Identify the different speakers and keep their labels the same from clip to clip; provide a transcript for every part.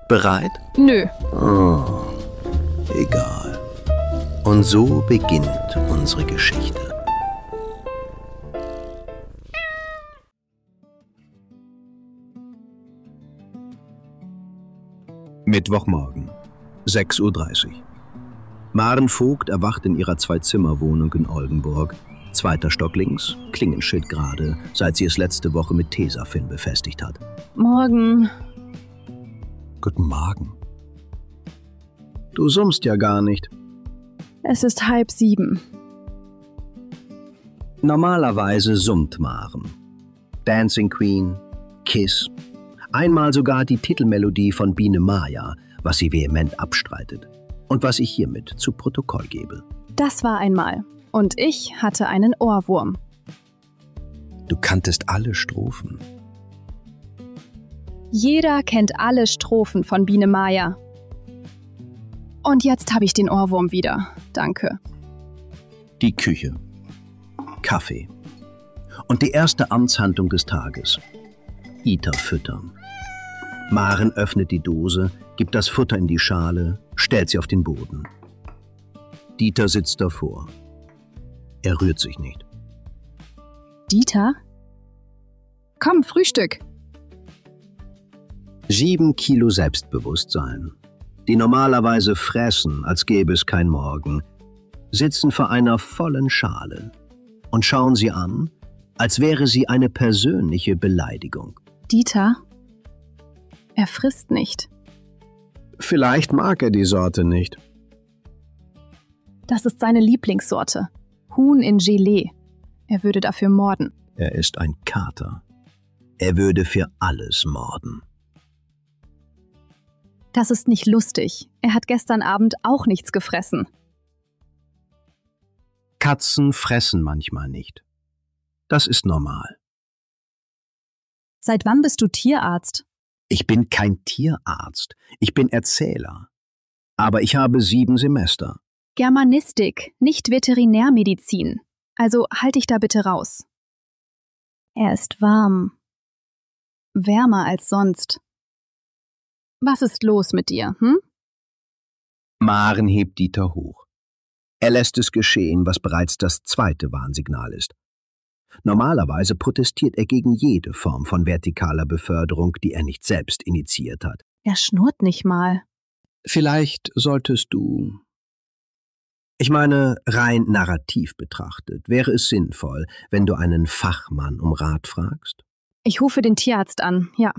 Speaker 1: Bereit?
Speaker 2: Nö.
Speaker 1: Oh, egal. Und so beginnt unsere Geschichte. Mittwochmorgen, 6:30 Uhr. Maren Vogt erwacht in ihrer Zwei-Zimmer-Wohnung in Oldenburg. 2. Stock links, Klingenschild gerade, seit sie es letzte Woche mit Tesafilm befestigt hat.
Speaker 2: Morgen.
Speaker 1: Guten Morgen. Du summst ja gar nicht.
Speaker 2: Es ist 6:30.
Speaker 1: Normalerweise summt Maren. Dancing Queen, Kiss, einmal sogar die Titelmelodie von Biene Maya, was sie vehement abstreitet und was ich hiermit zu Protokoll gebe.
Speaker 2: Das war einmal. Und ich hatte einen Ohrwurm.
Speaker 1: Du kanntest alle Strophen.
Speaker 2: Jeder kennt alle Strophen von Biene Maya. Und jetzt habe ich den Ohrwurm wieder. Danke.
Speaker 1: Die Küche. Kaffee. Und die erste Amtshandlung des Tages. Ita füttern. Maren öffnet die Dose, gibt das Futter in die Schale, stellt sie auf den Boden. Dieter sitzt davor. Er rührt sich nicht.
Speaker 2: Dieter? Komm, Frühstück.
Speaker 1: 7 Kilo Selbstbewusstsein, die normalerweise fressen, als gäbe es kein Morgen, sitzen vor einer vollen Schale und schauen sie an, als wäre sie eine persönliche Beleidigung.
Speaker 2: Dieter? Er frisst nicht.
Speaker 1: Vielleicht mag er die Sorte nicht.
Speaker 2: Das ist seine Lieblingssorte. Huhn in Gelee. Er würde dafür morden.
Speaker 1: Er ist ein Kater. Er würde für alles morden.
Speaker 2: Das ist nicht lustig. Er hat gestern Abend auch nichts gefressen.
Speaker 1: Katzen fressen manchmal nicht. Das ist normal.
Speaker 2: Seit wann bist du Tierarzt?
Speaker 1: Ich bin kein Tierarzt. Ich bin Erzähler. Aber ich habe 7 Semester.
Speaker 2: Germanistik, nicht Veterinärmedizin. Also halt dich da bitte raus. Er ist warm. Wärmer als sonst. Was ist los mit dir,
Speaker 1: Maren hebt Dieter hoch. Er lässt es geschehen, was bereits das 2. Warnsignal ist. Normalerweise protestiert er gegen jede Form von vertikaler Beförderung, die er nicht selbst initiiert hat.
Speaker 2: Er schnurrt nicht mal.
Speaker 1: Vielleicht solltest du... Ich meine, rein narrativ betrachtet, wäre es sinnvoll, wenn du einen Fachmann um Rat fragst?
Speaker 2: Ich rufe den Tierarzt an, ja.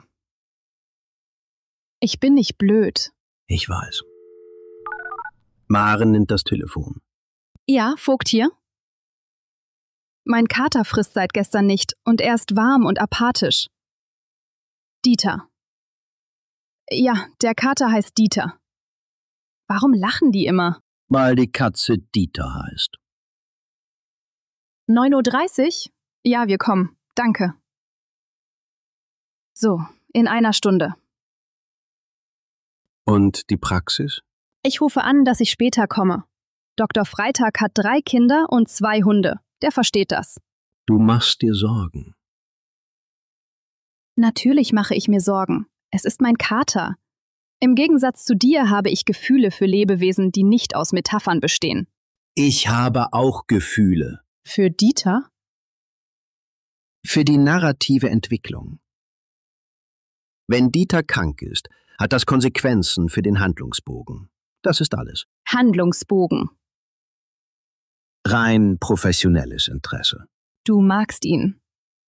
Speaker 2: Ich bin nicht blöd.
Speaker 1: Ich weiß. Maren nimmt das Telefon.
Speaker 2: Ja, Vogt hier? Mein Kater frisst seit gestern nicht und er ist warm und apathisch. Dieter. Ja, der Kater heißt Dieter. Warum lachen die immer?
Speaker 1: Weil die Katze Dieter heißt.
Speaker 2: 9:30 Uhr? Ja, wir kommen. Danke. So, in einer Stunde.
Speaker 1: Und die Praxis?
Speaker 2: Ich rufe an, dass ich später komme. Dr. Freitag hat 3 Kinder und 2 Hunde. Der versteht das.
Speaker 1: Du machst dir Sorgen.
Speaker 2: Natürlich mache ich mir Sorgen. Es ist mein Kater. Im Gegensatz zu dir habe ich Gefühle für Lebewesen, die nicht aus Metaphern bestehen.
Speaker 1: Ich habe auch Gefühle.
Speaker 2: Für Dieter?
Speaker 1: Für die narrative Entwicklung. Wenn Dieter krank ist, hat das Konsequenzen für den Handlungsbogen. Das ist alles.
Speaker 2: Handlungsbogen.
Speaker 1: Rein professionelles Interesse.
Speaker 2: Du magst ihn.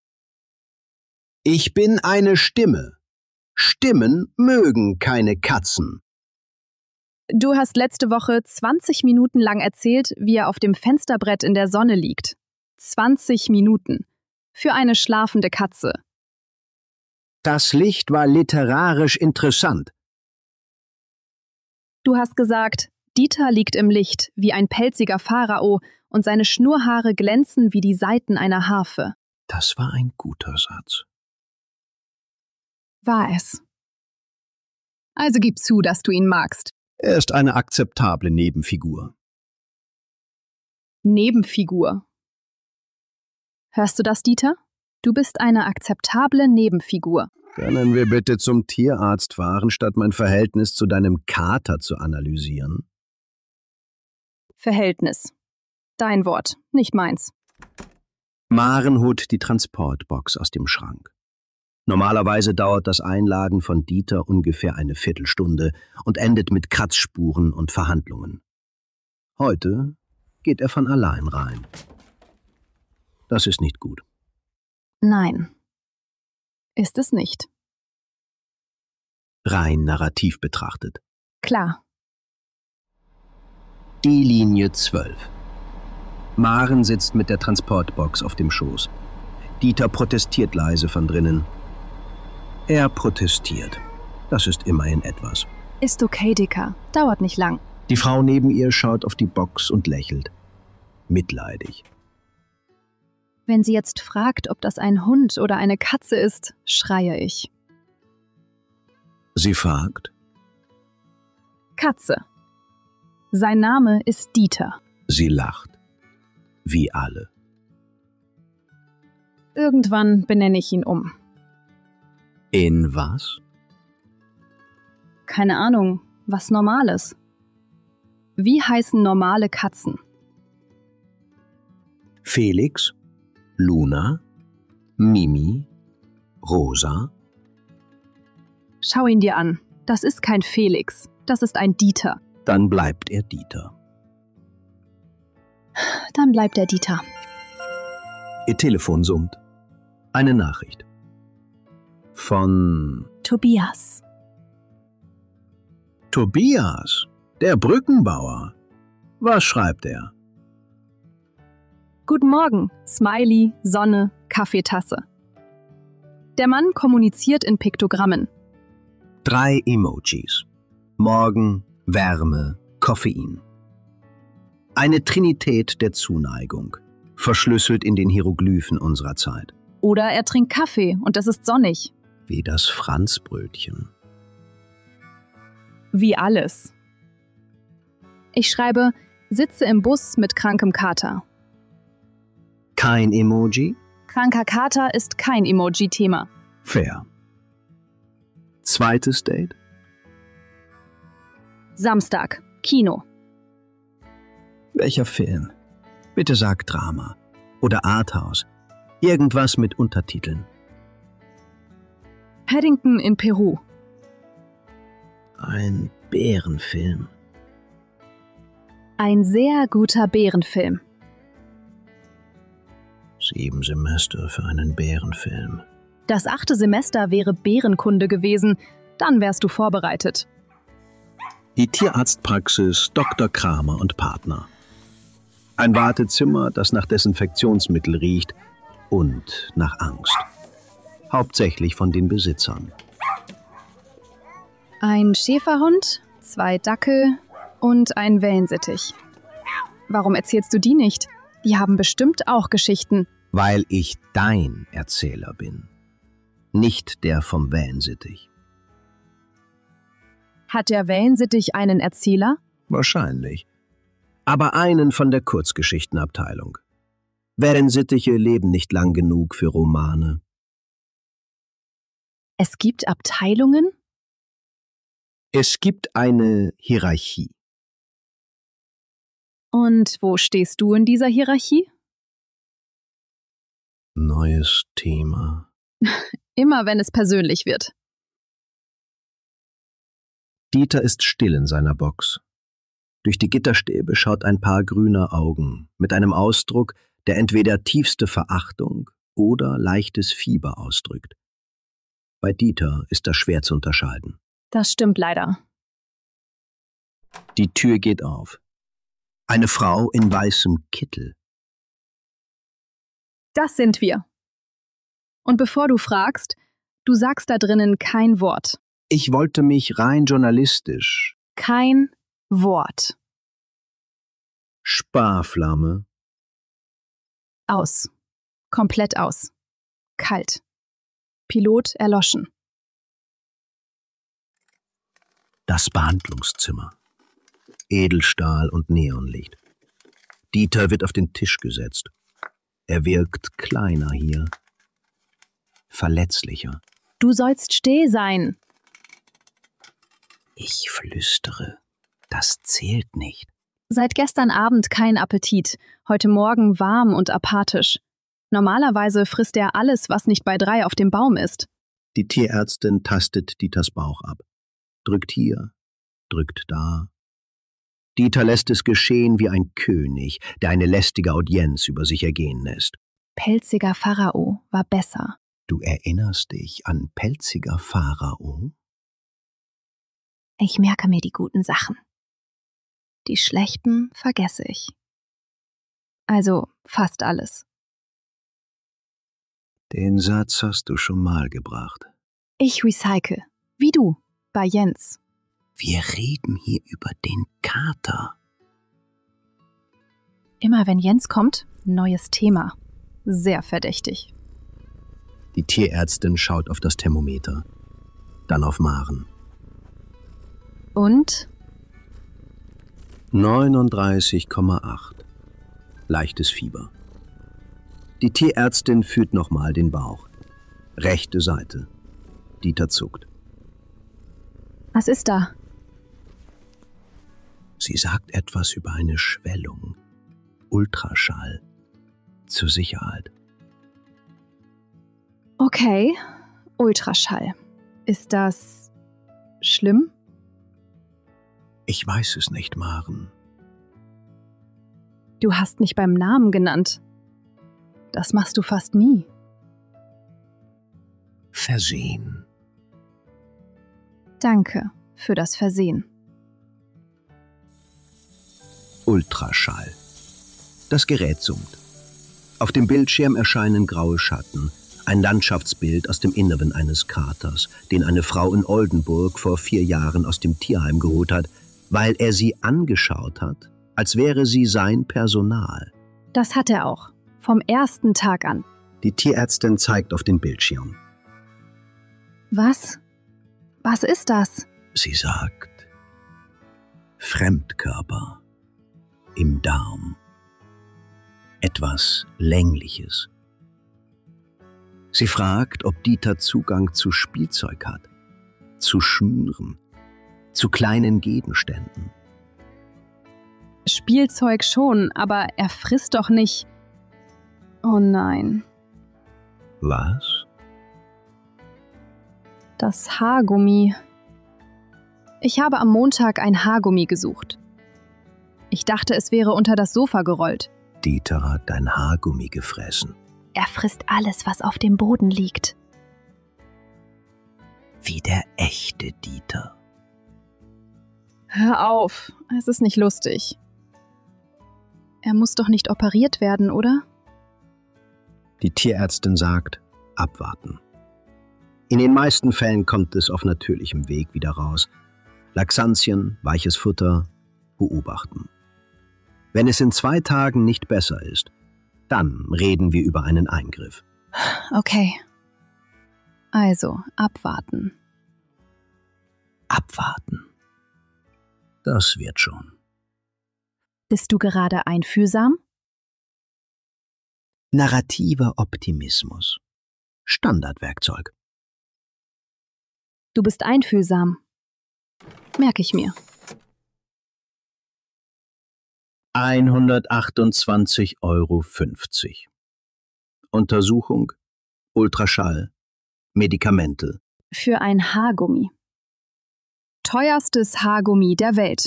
Speaker 1: Ich bin eine Stimme. Stimmen mögen keine Katzen.
Speaker 2: Du hast letzte Woche 20 Minuten lang erzählt, wie er auf dem Fensterbrett in der Sonne liegt. 20 Minuten. Für eine schlafende Katze.
Speaker 1: Das Licht war literarisch interessant.
Speaker 2: Du hast gesagt, Dieter liegt im Licht wie ein pelziger Pharao und seine Schnurrhaare glänzen wie die Saiten einer Harfe.
Speaker 1: Das war ein guter Satz.
Speaker 2: War es. Also gib zu, dass du ihn magst.
Speaker 1: Er ist eine akzeptable Nebenfigur.
Speaker 2: Nebenfigur. Hörst du das, Dieter? Du bist eine akzeptable Nebenfigur.
Speaker 1: Können wir bitte zum Tierarzt fahren, statt mein Verhältnis zu deinem Kater zu analysieren?
Speaker 2: Verhältnis. Dein Wort, nicht meins.
Speaker 1: Maren holt die Transportbox aus dem Schrank. Normalerweise dauert das Einladen von Dieter ungefähr eine Viertelstunde und endet mit Kratzspuren und Verhandlungen. Heute geht er von allein rein. Das ist nicht gut.
Speaker 2: Nein. Ist es nicht.
Speaker 1: Rein narrativ betrachtet.
Speaker 2: Klar.
Speaker 1: Die Linie 12. Maren sitzt mit der Transportbox auf dem Schoß. Dieter protestiert leise von drinnen. Er protestiert. Das ist immerhin etwas.
Speaker 2: Ist okay, Dicker. Dauert nicht lang.
Speaker 1: Die Frau neben ihr schaut auf die Box und lächelt. Mitleidig.
Speaker 2: Wenn sie jetzt fragt, ob das ein Hund oder eine Katze ist, schreie ich.
Speaker 1: Sie fragt.
Speaker 2: Katze. Sein Name ist Dieter.
Speaker 1: Sie lacht. Wie alle.
Speaker 2: Irgendwann benenne ich ihn um.
Speaker 1: In was?
Speaker 2: Keine Ahnung, was Normales. Wie heißen normale Katzen?
Speaker 1: Felix, Luna, Mimi, Rosa.
Speaker 2: Schau ihn dir an. Das ist kein Felix. Das ist ein Dieter.
Speaker 1: Dann bleibt er Dieter.
Speaker 2: Dann bleibt er Dieter.
Speaker 1: Ihr Telefon summt. Eine Nachricht. Von
Speaker 2: Tobias.
Speaker 1: Tobias, der Brückenbauer. Was schreibt er?
Speaker 2: Guten Morgen. Smiley, Sonne, Kaffeetasse. Der Mann kommuniziert in Piktogrammen.
Speaker 1: 3 Emojis. Morgen, Wärme, Koffein. Eine Trinität der Zuneigung, verschlüsselt in den Hieroglyphen unserer Zeit.
Speaker 2: Oder er trinkt Kaffee und es ist sonnig.
Speaker 1: Wie das Franzbrötchen.
Speaker 2: Wie alles. Ich schreibe, sitze im Bus mit krankem Kater.
Speaker 1: Kein Emoji?
Speaker 2: Kranker Kater ist kein Emoji-Thema.
Speaker 1: Fair. Zweites Date?
Speaker 2: Samstag, Kino.
Speaker 1: Welcher Film? Bitte sag Drama. Oder Arthouse. Irgendwas mit Untertiteln.
Speaker 2: Paddington in Peru.
Speaker 1: Ein Bärenfilm.
Speaker 2: Ein sehr guter Bärenfilm.
Speaker 1: 7 Semester für einen Bärenfilm.
Speaker 2: Das 8. Semester wäre Bärenkunde gewesen. Dann wärst du vorbereitet.
Speaker 1: Die Tierarztpraxis Dr. Kramer und Partner. Ein Wartezimmer, das nach Desinfektionsmittel riecht und nach Angst. Hauptsächlich von den Besitzern.
Speaker 2: Ein Schäferhund, 2 Dackel und ein Wellensittich. Warum erzählst du die nicht? Die haben bestimmt auch Geschichten.
Speaker 1: Weil ich dein Erzähler bin. Nicht der vom Wellensittich.
Speaker 2: Hat der Wellensittich einen Erzähler?
Speaker 1: Wahrscheinlich. Aber einen von der Kurzgeschichtenabteilung. Wellensittiche leben nicht lang genug für Romane.
Speaker 2: Es gibt Abteilungen?
Speaker 1: Es gibt eine Hierarchie.
Speaker 2: Und wo stehst du in dieser Hierarchie?
Speaker 1: Neues Thema.
Speaker 2: Immer wenn es persönlich wird.
Speaker 1: Dieter ist still in seiner Box. Durch die Gitterstäbe schaut ein Paar grüner Augen mit einem Ausdruck, der entweder tiefste Verachtung oder leichtes Fieber ausdrückt. Bei Dieter ist das schwer zu unterscheiden.
Speaker 2: Das stimmt leider.
Speaker 1: Die Tür geht auf. Eine Frau in weißem Kittel.
Speaker 2: Das sind wir. Und bevor du fragst, du sagst da drinnen kein Wort.
Speaker 1: Ich wollte mich rein journalistisch.
Speaker 2: Kein Wort.
Speaker 1: Sparflamme.
Speaker 2: Aus. Komplett aus. Kalt. Pilot erloschen.
Speaker 1: Das Behandlungszimmer. Edelstahl und Neonlicht. Dieter wird auf den Tisch gesetzt. Er wirkt kleiner hier. Verletzlicher.
Speaker 2: Du sollst still sein.
Speaker 1: Ich flüstere. Das zählt nicht.
Speaker 2: Seit gestern Abend kein Appetit. Heute Morgen warm und apathisch. Normalerweise frisst er alles, was nicht bei 3 auf dem Baum ist.
Speaker 1: Die Tierärztin tastet Dieters Bauch ab. Drückt hier, drückt da. Dieter lässt es geschehen wie ein König, der eine lästige Audienz über sich ergehen lässt.
Speaker 2: Pelziger Pharao war besser.
Speaker 1: Du erinnerst dich an pelziger Pharao?
Speaker 2: Ich merke mir die guten Sachen. Die schlechten vergesse ich. Also fast alles.
Speaker 1: Den Satz hast du schon mal gebracht.
Speaker 2: Ich recycle. Wie du, bei Jens.
Speaker 1: Wir reden hier über den Kater.
Speaker 2: Immer wenn Jens kommt, neues Thema. Sehr verdächtig.
Speaker 1: Die Tierärztin schaut auf das Thermometer, dann auf Maren.
Speaker 2: Und?
Speaker 1: 39,8. Leichtes Fieber. Die Tierärztin fühlt nochmal den Bauch. Rechte Seite. Dieter zuckt.
Speaker 2: Was ist da?
Speaker 1: Sie sagt etwas über eine Schwellung. Ultraschall. Zur Sicherheit.
Speaker 2: Okay, Ultraschall. Ist das schlimm?
Speaker 1: Ich weiß es nicht, Maren.
Speaker 2: Du hast mich beim Namen genannt. Das machst du fast nie.
Speaker 1: Versehen.
Speaker 2: Danke für das Versehen.
Speaker 1: Ultraschall. Das Gerät summt. Auf dem Bildschirm erscheinen graue Schatten. Ein Landschaftsbild aus dem Inneren eines Katers, den eine Frau in Oldenburg vor 4 Jahren aus dem Tierheim geholt hat, weil er sie angeschaut hat, als wäre sie sein Personal.
Speaker 2: Das hat er auch. Vom ersten Tag an.
Speaker 1: Die Tierärztin zeigt auf den Bildschirm.
Speaker 2: Was? Was ist das?
Speaker 1: Sie sagt, Fremdkörper im Darm. Etwas Längliches. Sie fragt, ob Dieter Zugang zu Spielzeug hat, zu Schnüren, zu kleinen Gegenständen.
Speaker 2: Spielzeug schon, aber er frisst doch nicht. Oh nein.
Speaker 1: Was?
Speaker 2: Das Haargummi. Ich habe am Montag ein Haargummi gesucht. Ich dachte, es wäre unter das Sofa gerollt.
Speaker 1: Dieter hat dein Haargummi gefressen.
Speaker 2: Er frisst alles, was auf dem Boden liegt.
Speaker 1: Wie der echte Dieter.
Speaker 2: Hör auf, es ist nicht lustig. Er muss doch nicht operiert werden, oder?
Speaker 1: Die Tierärztin sagt, abwarten. In den meisten Fällen kommt es auf natürlichem Weg wieder raus. Laxantien, weiches Futter, beobachten. Wenn es in 2 Tagen nicht besser ist, dann reden wir über einen Eingriff.
Speaker 2: Okay. Also, abwarten.
Speaker 1: Abwarten. Das wird schon.
Speaker 2: Bist du gerade einfühlsam?
Speaker 1: Narrativer Optimismus. Standardwerkzeug.
Speaker 2: Du bist einfühlsam. Merke ich mir.
Speaker 1: 128,50 Euro. Untersuchung, Ultraschall, Medikamente.
Speaker 2: Für ein Haargummi. Teuerstes Haargummi der Welt.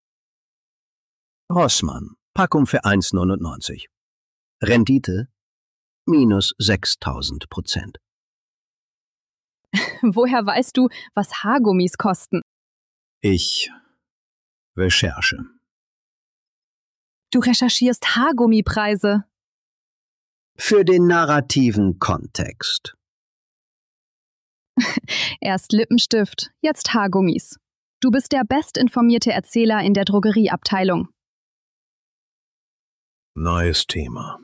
Speaker 1: Rossmann, Packung für 1,99. Rendite minus 6.000%.
Speaker 2: Woher weißt du, was Haargummis kosten?
Speaker 1: Ich Recherche.
Speaker 2: Du recherchierst Haargummipreise.
Speaker 1: Für den narrativen Kontext.
Speaker 2: Erst Lippenstift, jetzt Haargummis. Du bist der bestinformierte Erzähler in der Drogerieabteilung.
Speaker 1: Neues Thema.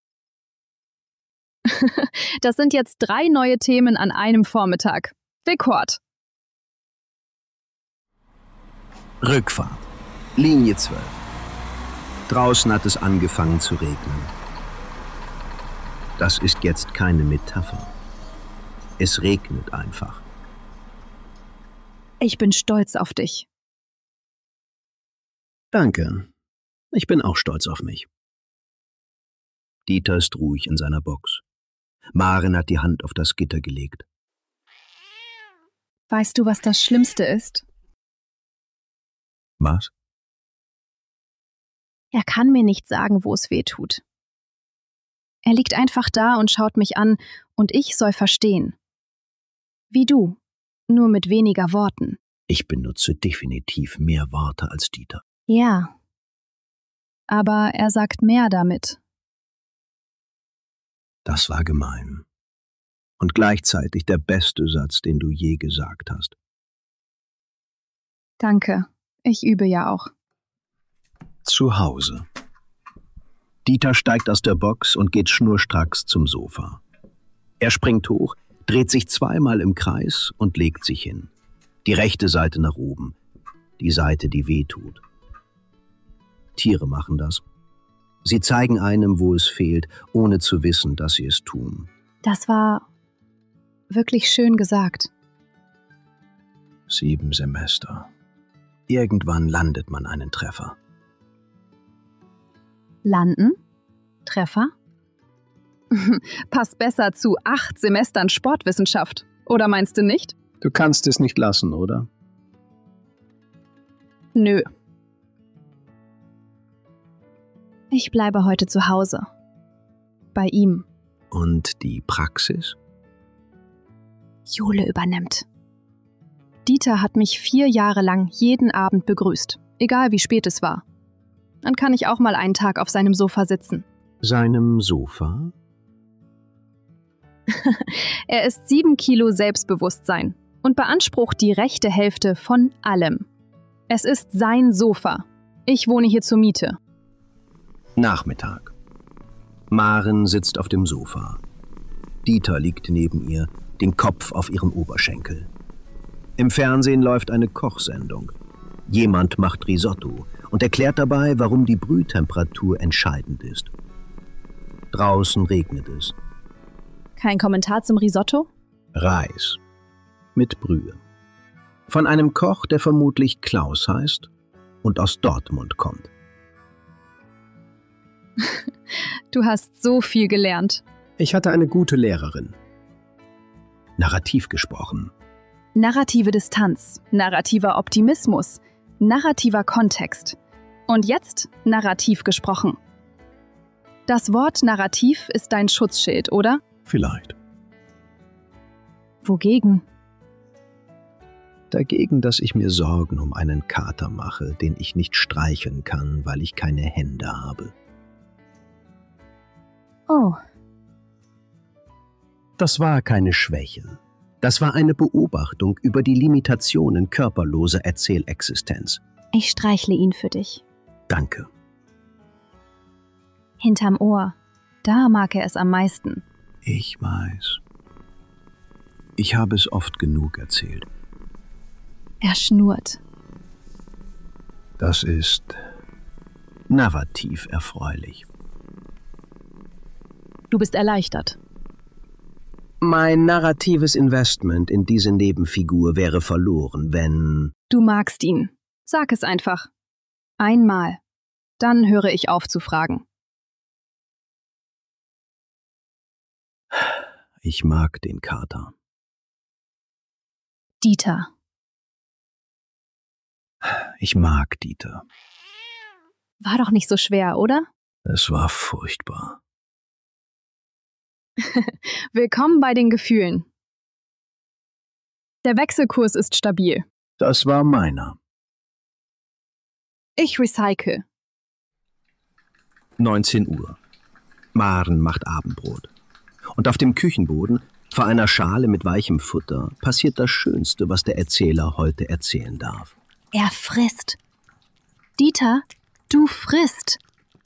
Speaker 2: Das sind jetzt 3 neue Themen an einem Vormittag. Rekord.
Speaker 1: Rückfahrt. Linie 12. Draußen hat es angefangen zu regnen. Das ist jetzt keine Metapher. Es regnet einfach.
Speaker 2: Ich bin stolz auf dich.
Speaker 1: Danke. Ich bin auch stolz auf mich. Dieter ist ruhig in seiner Box. Maren hat die Hand auf das Gitter gelegt.
Speaker 2: Weißt du, was das Schlimmste ist?
Speaker 1: Was?
Speaker 2: Er kann mir nicht sagen, wo es weh tut. Er liegt einfach da und schaut mich an, und ich soll verstehen. Wie du, nur mit weniger Worten.
Speaker 1: Ich benutze definitiv mehr Worte als Dieter.
Speaker 2: Ja. Aber er sagt mehr damit.
Speaker 1: Das war gemein. Und gleichzeitig der beste Satz, den du je gesagt hast.
Speaker 2: Danke. Ich übe ja auch.
Speaker 1: Zu Hause. Dieter steigt aus der Box und geht schnurstracks zum Sofa. Er springt hoch, dreht sich zweimal im Kreis und legt sich hin. Die rechte Seite nach oben, die Seite, die weh tut. Tiere machen das. Sie zeigen einem, wo es fehlt, ohne zu wissen, dass sie es tun.
Speaker 2: Das war wirklich schön gesagt.
Speaker 1: 7 Semester. Irgendwann landet man einen Treffer.
Speaker 2: Landen? Treffer? Passt besser zu 8 Semestern Sportwissenschaft. Oder meinst du nicht?
Speaker 1: Du kannst es nicht lassen, oder?
Speaker 2: Nö. Ich bleibe heute zu Hause. Bei ihm.
Speaker 1: Und die Praxis?
Speaker 2: Jule übernimmt. Dieter hat mich 4 Jahre lang jeden Abend begrüßt, egal wie spät es war. Dann kann ich auch mal einen Tag auf seinem Sofa sitzen.
Speaker 1: Seinem Sofa?
Speaker 2: Er ist 7 Kilo Selbstbewusstsein und beansprucht die rechte Hälfte von allem. Es ist sein Sofa. Ich wohne hier zur Miete.
Speaker 1: Nachmittag. Maren sitzt auf dem Sofa. Dieter liegt neben ihr, den Kopf auf ihrem Oberschenkel. Im Fernsehen läuft eine Kochsendung. Jemand macht Risotto und erklärt dabei, warum die Brühtemperatur entscheidend ist. Draußen regnet es.
Speaker 2: Kein Kommentar zum Risotto?
Speaker 1: Reis. Mit Brühe. Von einem Koch, der vermutlich Klaus heißt und aus Dortmund kommt.
Speaker 2: Du hast so viel gelernt.
Speaker 1: Ich hatte eine gute Lehrerin. Narrativ gesprochen.
Speaker 2: Narrative Distanz, narrativer Optimismus, narrativer Kontext. Und jetzt narrativ gesprochen. Das Wort Narrativ ist dein Schutzschild, oder?
Speaker 1: Vielleicht.
Speaker 2: Wogegen?
Speaker 1: Dagegen, dass ich mir Sorgen um einen Kater mache, den ich nicht streicheln kann, weil ich keine Hände habe.
Speaker 2: Oh.
Speaker 1: Das war keine Schwäche. Das war eine Beobachtung über die Limitationen körperloser Erzählexistenz.
Speaker 2: Ich streichle ihn für dich.
Speaker 1: Danke.
Speaker 2: Hinterm Ohr. Da mag er es am meisten.
Speaker 1: Ich weiß. Ich habe es oft genug erzählt.
Speaker 2: Er schnurrt.
Speaker 1: Das ist narrativ erfreulich.
Speaker 2: Du bist erleichtert.
Speaker 1: Mein narratives Investment in diese Nebenfigur wäre verloren, wenn...
Speaker 2: Du magst ihn. Sag es einfach. Einmal. Dann höre ich auf zu fragen.
Speaker 1: Ich mag den Kater.
Speaker 2: Dieter.
Speaker 1: Ich mag Dieter.
Speaker 2: War doch nicht so schwer, oder?
Speaker 1: Es war furchtbar.
Speaker 2: Willkommen bei den Gefühlen. Der Wechselkurs ist stabil.
Speaker 1: Das war meiner.
Speaker 2: Ich recycle.
Speaker 1: 19 Uhr. Maren macht Abendbrot. Und auf dem Küchenboden, vor einer Schale mit weichem Futter, passiert das Schönste, was der Erzähler heute erzählen darf.
Speaker 2: Er frisst. Dieter, du frisst.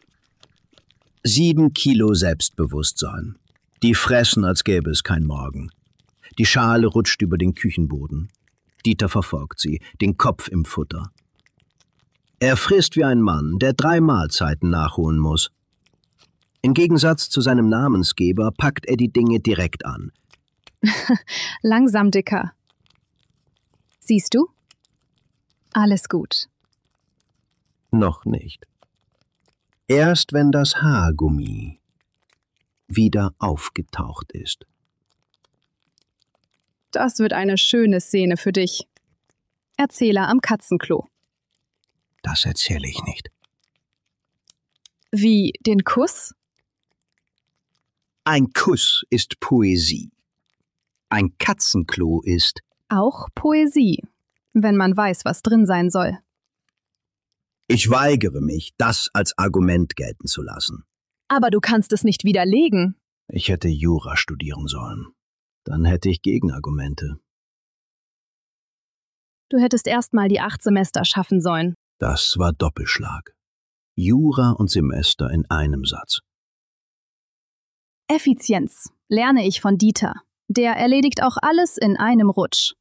Speaker 1: 7 Kilo Selbstbewusstsein. Die fressen, als gäbe es kein Morgen. Die Schale rutscht über den Küchenboden. Dieter verfolgt sie, den Kopf im Futter. Er frisst wie ein Mann, der 3 Mahlzeiten nachholen muss. Im Gegensatz zu seinem Namensgeber packt er die Dinge direkt an.
Speaker 2: Langsam, Dicker. Siehst du? Alles gut.
Speaker 1: Noch nicht. Erst wenn das Haargummi wieder aufgetaucht ist.
Speaker 2: Das wird eine schöne Szene für dich. Erzähler am Katzenklo.
Speaker 1: Das erzähle ich nicht.
Speaker 2: Wie, den Kuss?
Speaker 1: Ein Kuss ist Poesie. Ein Katzenklo ist...
Speaker 2: Auch Poesie, wenn man weiß, was drin sein soll.
Speaker 1: Ich weigere mich, das als Argument gelten zu lassen.
Speaker 2: Aber du kannst es nicht widerlegen.
Speaker 1: Ich hätte Jura studieren sollen. Dann hätte ich Gegenargumente.
Speaker 2: Du hättest erst mal die 8 Semester schaffen sollen.
Speaker 1: Das war Doppelschlag. Jura und Semester in einem Satz.
Speaker 2: Effizienz lerne ich von Dieter. Der erledigt auch alles in einem Rutsch.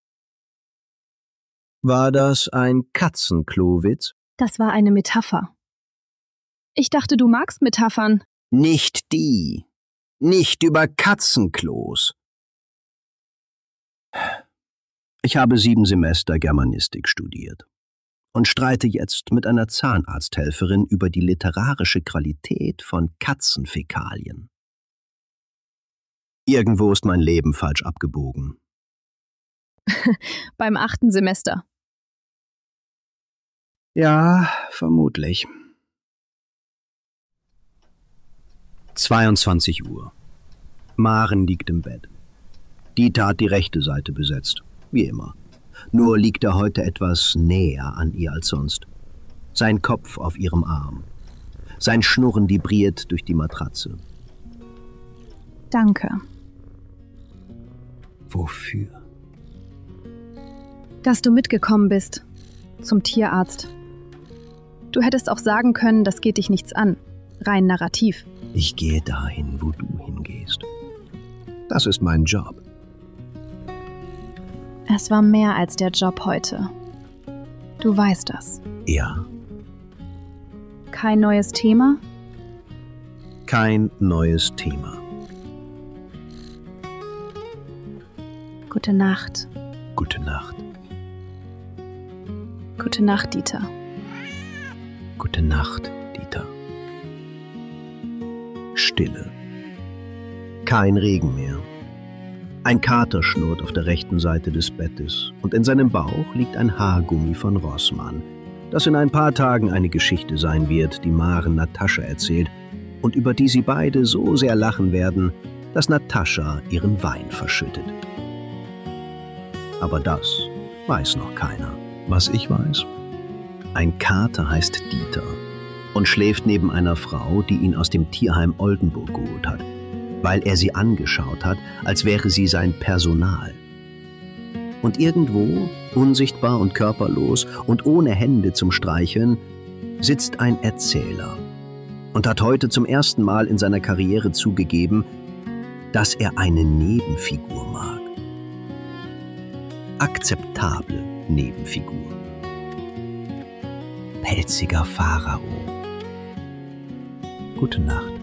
Speaker 1: War das ein Katzenklowitz?
Speaker 2: Das war eine Metapher. Ich dachte, du magst Metaphern.
Speaker 1: Nicht die. Nicht über Katzenklos. Ich habe 7 Semester Germanistik studiert und streite jetzt mit einer Zahnarzthelferin über die literarische Qualität von Katzenfäkalien. Irgendwo ist mein Leben falsch abgebogen.
Speaker 2: Beim 8. Semester.
Speaker 1: Ja, vermutlich. 22 Uhr. Maren liegt im Bett. Dieter hat die rechte Seite besetzt, wie immer. Nur liegt er heute etwas näher an ihr als sonst. Sein Kopf auf ihrem Arm. Sein Schnurren vibriert durch die Matratze.
Speaker 2: Danke.
Speaker 1: Wofür?
Speaker 2: Dass du mitgekommen bist. Zum Tierarzt. Du hättest auch sagen können, das geht dich nichts an. Rein narrativ.
Speaker 1: Ich gehe dahin, wo du hingehst. Das ist mein Job.
Speaker 2: Es war mehr als der Job heute. Du weißt das.
Speaker 1: Ja.
Speaker 2: Kein neues Thema?
Speaker 1: Kein neues Thema.
Speaker 2: Gute Nacht.
Speaker 1: Gute Nacht.
Speaker 2: Gute Nacht, Dieter.
Speaker 1: Gute Nacht, Dieter. Stille. Kein Regen mehr. Ein Kater schnurrt auf der rechten Seite des Bettes und in seinem Bauch liegt ein Haargummi von Rossmann, das in ein paar Tagen eine Geschichte sein wird, die Maren Natascha erzählt und über die sie beide so sehr lachen werden, dass Natascha ihren Wein verschüttet. Aber das weiß noch keiner. Was ich weiß? Ein Kater heißt Dieter und schläft neben einer Frau, die ihn aus dem Tierheim Oldenburg geholt hat, weil er sie angeschaut hat, als wäre sie sein Personal. Und irgendwo, unsichtbar und körperlos und ohne Hände zum Streicheln, sitzt ein Erzähler und hat heute zum ersten Mal in seiner Karriere zugegeben, dass er eine Nebenfigur mag. Akzeptable Nebenfigur. Pelziger Pharao. Gute Nacht.